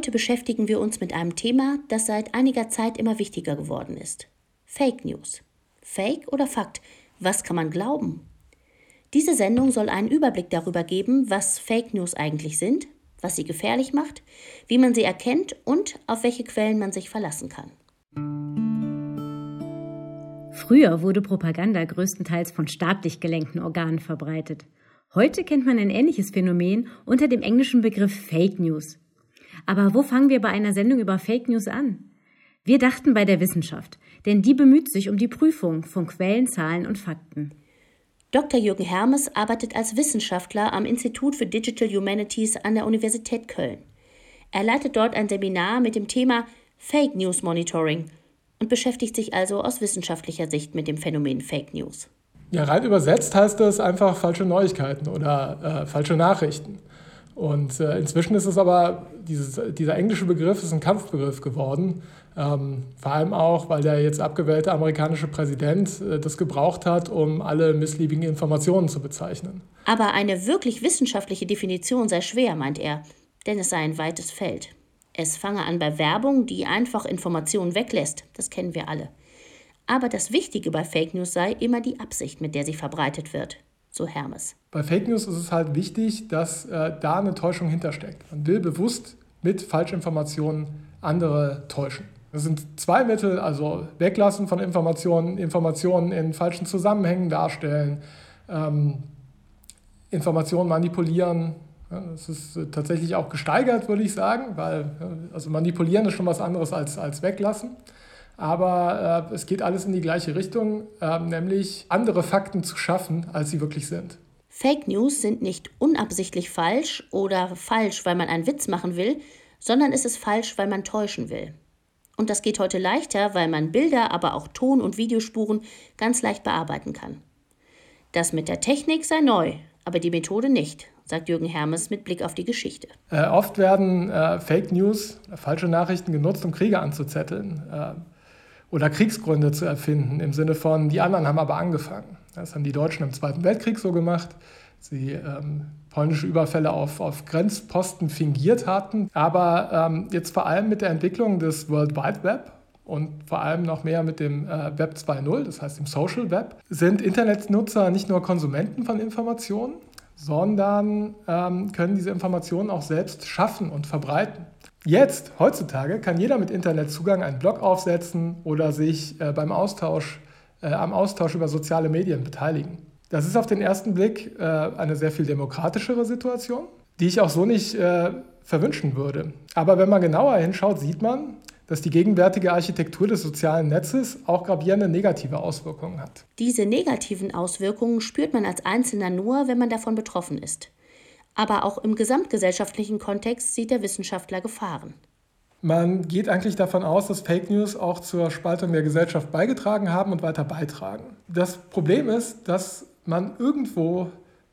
Heute beschäftigen wir uns mit einem Thema, das seit einiger Zeit immer wichtiger geworden ist. Fake News. Fake oder Fakt? Was kann man glauben? Diese Sendung soll einen Überblick darüber geben, was Fake News eigentlich sind, was sie gefährlich macht, wie man sie erkennt und auf welche Quellen man sich verlassen kann. Früher wurde Propaganda größtenteils von staatlich gelenkten Organen verbreitet. Heute kennt man ein ähnliches Phänomen unter dem englischen Begriff Fake News. Aber wo fangen wir bei einer Sendung über Fake News an? Wir dachten bei der Wissenschaft, denn die bemüht sich um die Prüfung von Quellen, Zahlen und Fakten. Dr. Jürgen Hermes arbeitet als Wissenschaftler am Institut für Digital Humanities an der Universität Köln. Er leitet dort ein Seminar mit dem Thema Fake News Monitoring und beschäftigt sich also aus wissenschaftlicher Sicht mit dem Phänomen Fake News. Ja, rein übersetzt heißt das einfach falsche Neuigkeiten oder falsche Nachrichten. Und inzwischen ist es aber, dieser englische Begriff ist ein Kampfbegriff geworden. Vor allem auch, weil der jetzt abgewählte amerikanische Präsident das gebraucht hat, um alle missliebigen Informationen zu bezeichnen. Aber eine wirklich wissenschaftliche Definition sei schwer, meint er, denn es sei ein weites Feld. Es fange an bei Werbung, die einfach Informationen weglässt. Das kennen wir alle. Aber das Wichtige bei Fake News sei immer die Absicht, mit der sie verbreitet wird, so Hermes. Bei Fake News ist es halt wichtig, dass da eine Täuschung hintersteckt. Man will bewusst mit Falschinformationen andere täuschen. Das sind zwei Mittel, also Weglassen von Informationen, Informationen in falschen Zusammenhängen darstellen, Informationen manipulieren. Das ist tatsächlich auch gesteigert, würde ich sagen, weil also manipulieren ist schon was anderes als weglassen. Aber es geht alles in die gleiche Richtung, nämlich andere Fakten zu schaffen, als sie wirklich sind. Fake News sind nicht unabsichtlich falsch oder falsch, weil man einen Witz machen will, sondern es ist falsch, weil man täuschen will. Und das geht heute leichter, weil man Bilder, aber auch Ton- und Videospuren ganz leicht bearbeiten kann. Das mit der Technik sei neu, aber die Methode nicht, sagt Jürgen Hermes mit Blick auf die Geschichte. Oft werden Fake News, falsche Nachrichten genutzt, um Kriege anzuzetteln. Oder Kriegsgründe zu erfinden, im Sinne von, die anderen haben aber angefangen. Das haben die Deutschen im Zweiten Weltkrieg so gemacht. Sie polnische Überfälle auf Grenzposten fingiert hatten. Aber jetzt vor allem mit der Entwicklung des World Wide Web und vor allem noch mehr mit dem Web 2.0, das heißt dem Social Web, sind Internetnutzer nicht nur Konsumenten von Informationen, sondern können diese Informationen auch selbst schaffen und verbreiten. Jetzt, heutzutage, kann jeder mit Internetzugang einen Blog aufsetzen oder sich am Austausch über soziale Medien beteiligen. Das ist auf den ersten Blick eine sehr viel demokratischere Situation, die ich auch so nicht verwünschen würde. Aber wenn man genauer hinschaut, sieht man, dass die gegenwärtige Architektur des sozialen Netzes auch gravierende negative Auswirkungen hat. Diese negativen Auswirkungen spürt man als Einzelner nur, wenn man davon betroffen ist. Aber auch im gesamtgesellschaftlichen Kontext sieht der Wissenschaftler Gefahren. Man geht eigentlich davon aus, dass Fake News auch zur Spaltung der Gesellschaft beigetragen haben und weiter beitragen. Das Problem ist, dass man irgendwo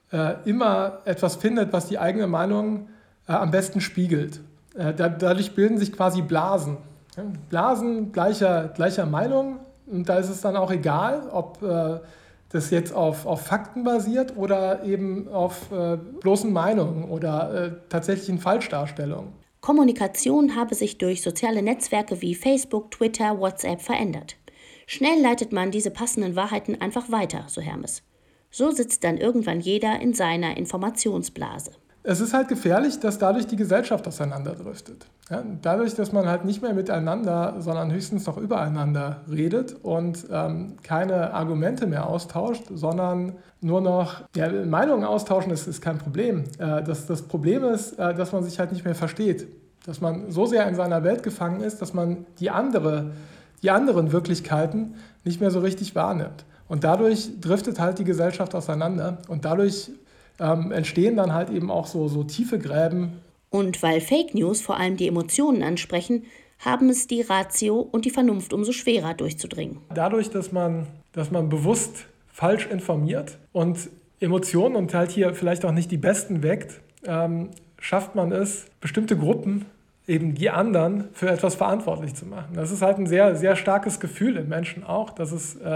immer etwas findet, was die eigene Meinung am besten spiegelt. Dadurch bilden sich quasi Blasen. Blasen gleicher Meinung. Und da ist es dann auch egal, ob das jetzt auf Fakten basiert oder eben auf bloßen Meinungen oder tatsächlichen Falschdarstellungen. Kommunikation habe sich durch soziale Netzwerke wie Facebook, Twitter, WhatsApp verändert. Schnell leitet man diese passenden Wahrheiten einfach weiter, so Hermes. So sitzt dann irgendwann jeder in seiner Informationsblase. Es ist halt gefährlich, dass dadurch die Gesellschaft auseinanderdriftet. Ja, dadurch, dass man halt nicht mehr miteinander, sondern höchstens noch übereinander redet und keine Argumente mehr austauscht, sondern nur noch Meinungen austauschen, ist kein Problem. Das Problem ist, dass man sich halt nicht mehr versteht. Dass man so sehr in seiner Welt gefangen ist, dass man die anderen Wirklichkeiten nicht mehr so richtig wahrnimmt. Und dadurch driftet halt die Gesellschaft auseinander und dadurch entstehen dann halt eben auch so tiefe Gräben. Und weil Fake News vor allem die Emotionen ansprechen, haben es die Ratio und die Vernunft umso schwerer durchzudringen. Dadurch, dass man bewusst falsch informiert und Emotionen und halt hier vielleicht auch nicht die besten weckt, schafft man es, bestimmte Gruppen, eben die anderen, für etwas verantwortlich zu machen. Das ist halt ein sehr, sehr starkes Gefühl im Menschen auch, dass es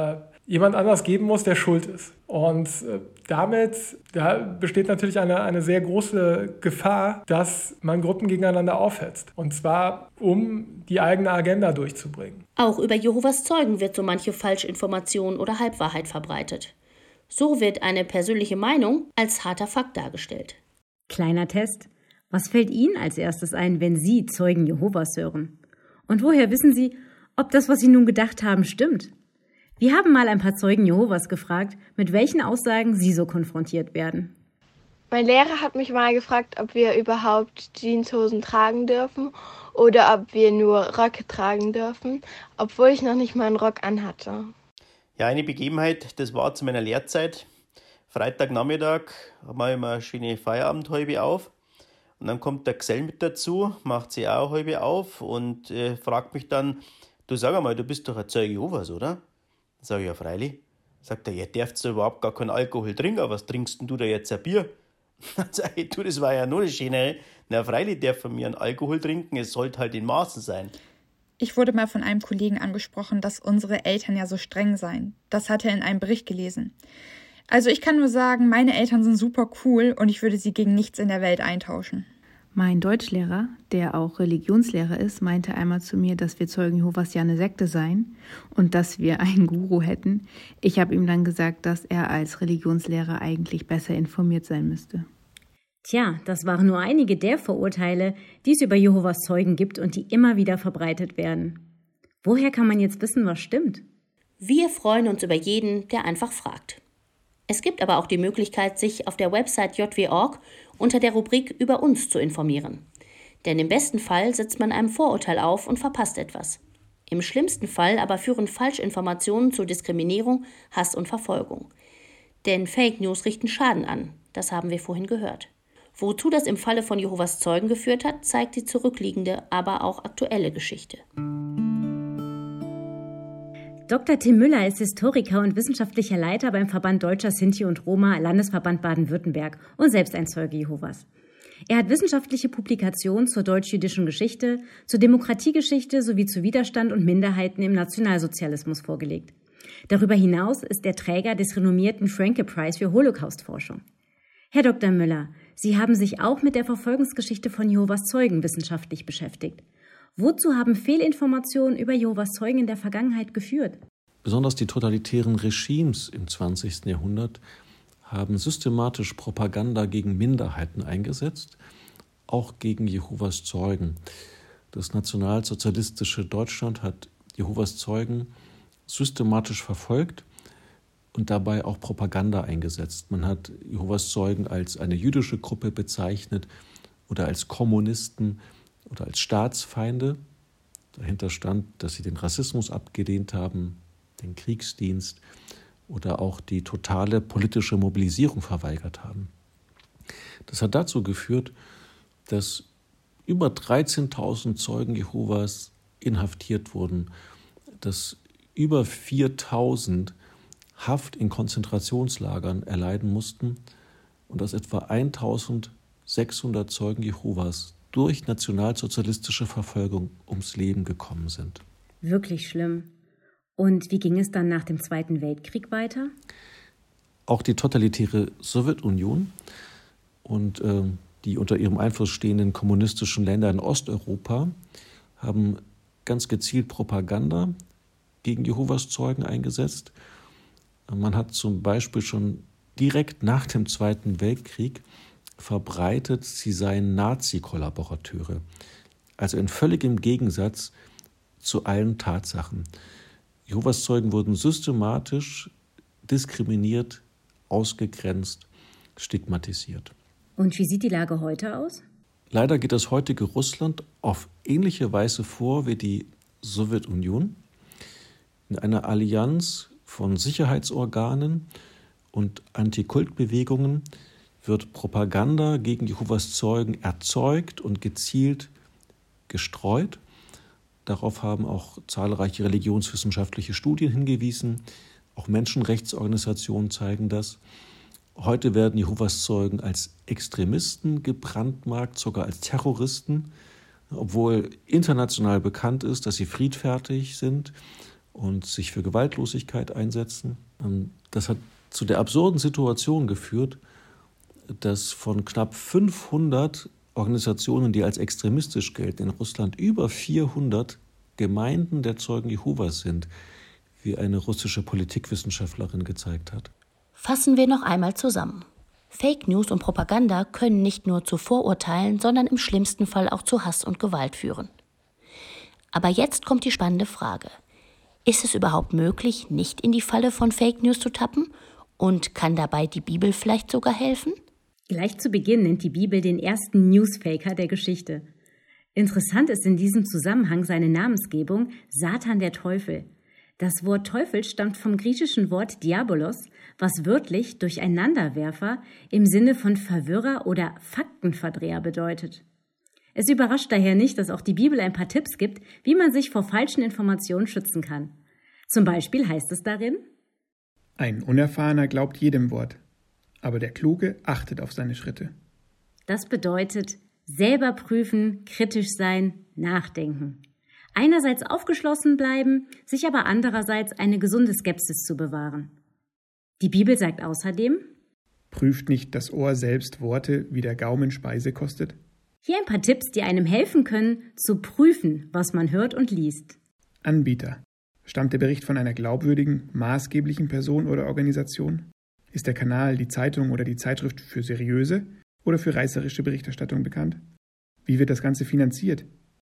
jemand anders geben muss, der schuld ist. Und damit besteht natürlich eine sehr große Gefahr, dass man Gruppen gegeneinander aufhetzt. Und zwar, um die eigene Agenda durchzubringen. Auch über Jehovas Zeugen wird so manche Falschinformation oder Halbwahrheit verbreitet. So wird eine persönliche Meinung als harter Fakt dargestellt. Kleiner Test. Was fällt Ihnen als erstes ein, wenn Sie Zeugen Jehovas hören? Und woher wissen Sie, ob das, was Sie nun gedacht haben, stimmt? Wir haben mal ein paar Zeugen Jehovas gefragt, mit welchen Aussagen sie so konfrontiert werden. Mein Lehrer hat mich mal gefragt, ob wir überhaupt Jeanshosen tragen dürfen oder ob wir nur Röcke tragen dürfen, obwohl ich noch nicht mal einen Rock anhatte. Ja, eine Begebenheit, das war zu meiner Lehrzeit. Freitagnachmittag mache ich mir eine schöne Feierabendhalbe auf. Und dann kommt der Gesell mit dazu, macht sie auch eine halbe auf und fragt mich dann, du sag einmal, du bist doch ein Zeuge Jehovas, oder? Sag ich, ja, freilich. Sagt er, ihr dürft überhaupt gar keinen Alkohol trinken, was trinkst denn du da jetzt ein Bier? Dann sag ich, du, das war ja nur eine schöne. Na, freilich darf von mir einen Alkohol trinken, es sollte halt in Maßen sein. Ich wurde mal von einem Kollegen angesprochen, dass unsere Eltern ja so streng seien. Das hat er in einem Bericht gelesen. Also ich kann nur sagen, meine Eltern sind super cool und ich würde sie gegen nichts in der Welt eintauschen. Mein Deutschlehrer, der auch Religionslehrer ist, meinte einmal zu mir, dass wir Zeugen Jehovas ja eine Sekte seien und dass wir einen Guru hätten. Ich habe ihm dann gesagt, dass er als Religionslehrer eigentlich besser informiert sein müsste. Tja, das waren nur einige der Vorurteile, die es über Jehovas Zeugen gibt und die immer wieder verbreitet werden. Woher kann man jetzt wissen, was stimmt? Wir freuen uns über jeden, der einfach fragt. Es gibt aber auch die Möglichkeit, sich auf der Website jw.org unter der Rubrik Über uns zu informieren. Denn im besten Fall setzt man einem Vorurteil auf und verpasst etwas. Im schlimmsten Fall aber führen Falschinformationen zu Diskriminierung, Hass und Verfolgung. Denn Fake News richten Schaden an, das haben wir vorhin gehört. Wozu das im Falle von Jehovas Zeugen geführt hat, zeigt die zurückliegende, aber auch aktuelle Geschichte. Dr. Tim Müller ist Historiker und wissenschaftlicher Leiter beim Verband Deutscher Sinti und Roma, Landesverband Baden-Württemberg und selbst ein Zeuge Jehovas. Er hat wissenschaftliche Publikationen zur deutsch-jüdischen Geschichte, zur Demokratiegeschichte sowie zu Widerstand und Minderheiten im Nationalsozialismus vorgelegt. Darüber hinaus ist er Träger des renommierten Franke-Preis für Holocaust-Forschung. Herr Dr. Müller, Sie haben sich auch mit der Verfolgungsgeschichte von Jehovas Zeugen wissenschaftlich beschäftigt. Wozu haben Fehlinformationen über Jehovas Zeugen in der Vergangenheit geführt? Besonders die totalitären Regimes im 20. Jahrhundert haben systematisch Propaganda gegen Minderheiten eingesetzt, auch gegen Jehovas Zeugen. Das nationalsozialistische Deutschland hat Jehovas Zeugen systematisch verfolgt und dabei auch Propaganda eingesetzt. Man hat Jehovas Zeugen als eine jüdische Gruppe bezeichnet oder als Kommunisten oder als Staatsfeinde. Dahinter stand, dass sie den Rassismus abgelehnt haben, den Kriegsdienst oder auch die totale politische Mobilisierung verweigert haben. Das hat dazu geführt, dass über 13.000 Zeugen Jehovas inhaftiert wurden, dass über 4.000 Haft in Konzentrationslagern erleiden mussten und dass etwa 1.600 Zeugen Jehovas durch nationalsozialistische Verfolgung ums Leben gekommen sind. Wirklich schlimm. Und wie ging es dann nach dem Zweiten Weltkrieg weiter? Auch die totalitäre Sowjetunion und die unter ihrem Einfluss stehenden kommunistischen Länder in Osteuropa haben ganz gezielt Propaganda gegen Jehovas Zeugen eingesetzt. Man hat zum Beispiel schon direkt nach dem Zweiten Weltkrieg verbreitet, sie seien Nazi-Kollaborateure. Also in völligem Gegensatz zu allen Tatsachen. Jehovas Zeugen wurden systematisch diskriminiert, ausgegrenzt, stigmatisiert. Und wie sieht die Lage heute aus? Leider geht das heutige Russland auf ähnliche Weise vor wie die Sowjetunion. In einer Allianz von Sicherheitsorganen und Antikultbewegungen wird Propaganda gegen Jehovas Zeugen erzeugt und gezielt gestreut. Darauf haben auch zahlreiche religionswissenschaftliche Studien hingewiesen. Auch Menschenrechtsorganisationen zeigen das. Heute werden Jehovas Zeugen als Extremisten gebrandmarkt, sogar als Terroristen, obwohl international bekannt ist, dass sie friedfertig sind und sich für Gewaltlosigkeit einsetzen. Das hat zu der absurden Situation geführt, dass von knapp 500 Organisationen, die als extremistisch gelten, in Russland über 400 Gemeinden der Zeugen Jehovas sind, wie eine russische Politikwissenschaftlerin gezeigt hat. Fassen wir noch einmal zusammen. Fake News und Propaganda können nicht nur zu Vorurteilen, sondern im schlimmsten Fall auch zu Hass und Gewalt führen. Aber jetzt kommt die spannende Frage. Ist es überhaupt möglich, nicht in die Falle von Fake News zu tappen? Und kann dabei die Bibel vielleicht sogar helfen? Gleich zu Beginn nennt die Bibel den ersten Newsfaker der Geschichte. Interessant ist in diesem Zusammenhang seine Namensgebung Satan der Teufel. Das Wort Teufel stammt vom griechischen Wort Diabolos, was wörtlich Durcheinanderwerfer im Sinne von Verwirrer oder Faktenverdreher bedeutet. Es überrascht daher nicht, dass auch die Bibel ein paar Tipps gibt, wie man sich vor falschen Informationen schützen kann. Zum Beispiel heißt es darin: Ein Unerfahrener glaubt jedem Wort, aber der Kluge achtet auf seine Schritte. Das bedeutet, selber prüfen, kritisch sein, nachdenken. Einerseits aufgeschlossen bleiben, sich aber andererseits eine gesunde Skepsis zu bewahren. Die Bibel sagt außerdem: Prüft nicht das Ohr selbst Worte, wie der Gaumen Speise kostet? Hier ein paar Tipps, die einem helfen können, zu prüfen, was man hört und liest. Anbieter. Stammt der Bericht von einer glaubwürdigen, maßgeblichen Person oder Organisation? Ist der Kanal, die Zeitung oder die Zeitschrift für seriöse oder für reißerische Berichterstattung bekannt? Wie wird das Ganze finanziert?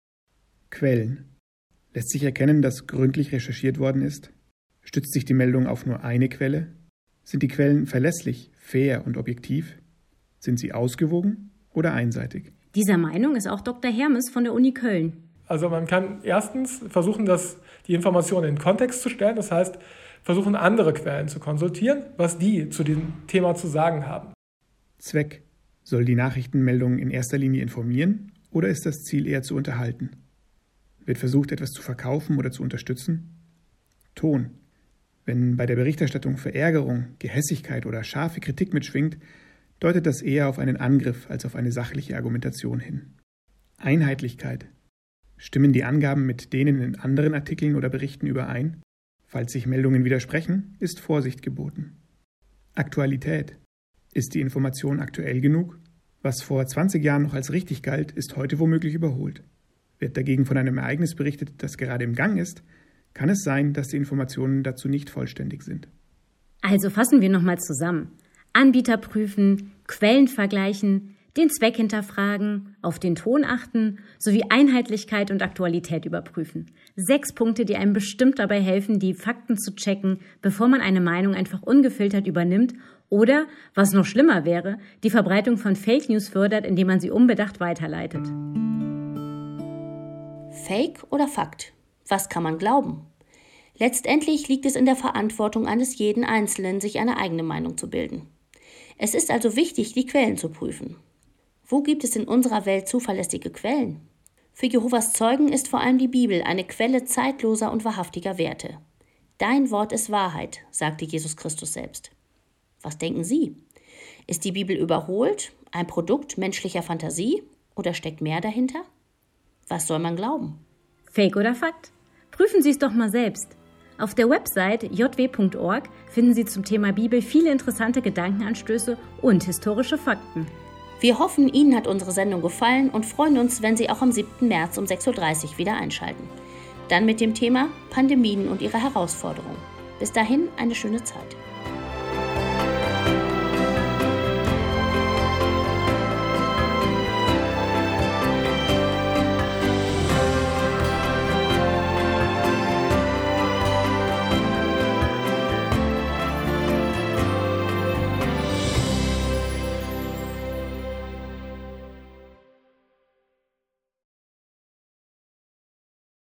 Quellen. Lässt sich erkennen, dass gründlich recherchiert worden ist? Stützt sich die Meldung auf nur eine Quelle? Sind die Quellen verlässlich, fair und objektiv? Sind sie ausgewogen oder einseitig? Dieser Meinung ist auch Dr. Hermes von der Uni Köln. Also man kann erstens versuchen, die Informationen in den Kontext zu stellen. Das heißt, versuchen, andere Quellen zu konsultieren, was die zu dem Thema zu sagen haben. Zweck. Soll die Nachrichtenmeldung in erster Linie informieren oder ist das Ziel eher zu unterhalten? Wird versucht, etwas zu verkaufen oder zu unterstützen? Ton. Wenn bei der Berichterstattung Verärgerung, Gehässigkeit oder scharfe Kritik mitschwingt, deutet das eher auf einen Angriff als auf eine sachliche Argumentation hin. Einheitlichkeit. Stimmen die Angaben mit denen in anderen Artikeln oder Berichten überein? Falls sich Meldungen widersprechen, ist Vorsicht geboten. Aktualität. Ist die Information aktuell genug? Was vor 20 Jahren noch als richtig galt, ist heute womöglich überholt. Wird dagegen von einem Ereignis berichtet, das gerade im Gang ist, kann es sein, dass die Informationen dazu nicht vollständig sind. Also fassen wir nochmal zusammen. Anbieter prüfen, Quellen vergleichen, den Zweck hinterfragen, auf den Ton achten, sowie Einheitlichkeit und Aktualität überprüfen. 6 Punkte, die einem bestimmt dabei helfen, die Fakten zu checken, bevor man eine Meinung einfach ungefiltert übernimmt oder, was noch schlimmer wäre, die Verbreitung von Fake News fördert, indem man sie unbedacht weiterleitet. Fake oder Fakt? Was kann man glauben? Letztendlich liegt es in der Verantwortung eines jeden Einzelnen, sich eine eigene Meinung zu bilden. Es ist also wichtig, die Quellen zu prüfen. Wo gibt es in unserer Welt zuverlässige Quellen? Für Jehovas Zeugen ist vor allem die Bibel eine Quelle zeitloser und wahrhaftiger Werte. Dein Wort ist Wahrheit, sagte Jesus Christus selbst. Was denken Sie? Ist die Bibel überholt, ein Produkt menschlicher Fantasie oder steckt mehr dahinter? Was soll man glauben? Fake oder Fakt? Prüfen Sie es doch mal selbst. Auf der Website jw.org finden Sie zum Thema Bibel viele interessante Gedankenanstöße und historische Fakten. Wir hoffen, Ihnen hat unsere Sendung gefallen und freuen uns, wenn Sie auch am 7. März um 6.30 Uhr wieder einschalten. Dann mit dem Thema Pandemien und ihre Herausforderungen. Bis dahin eine schöne Zeit.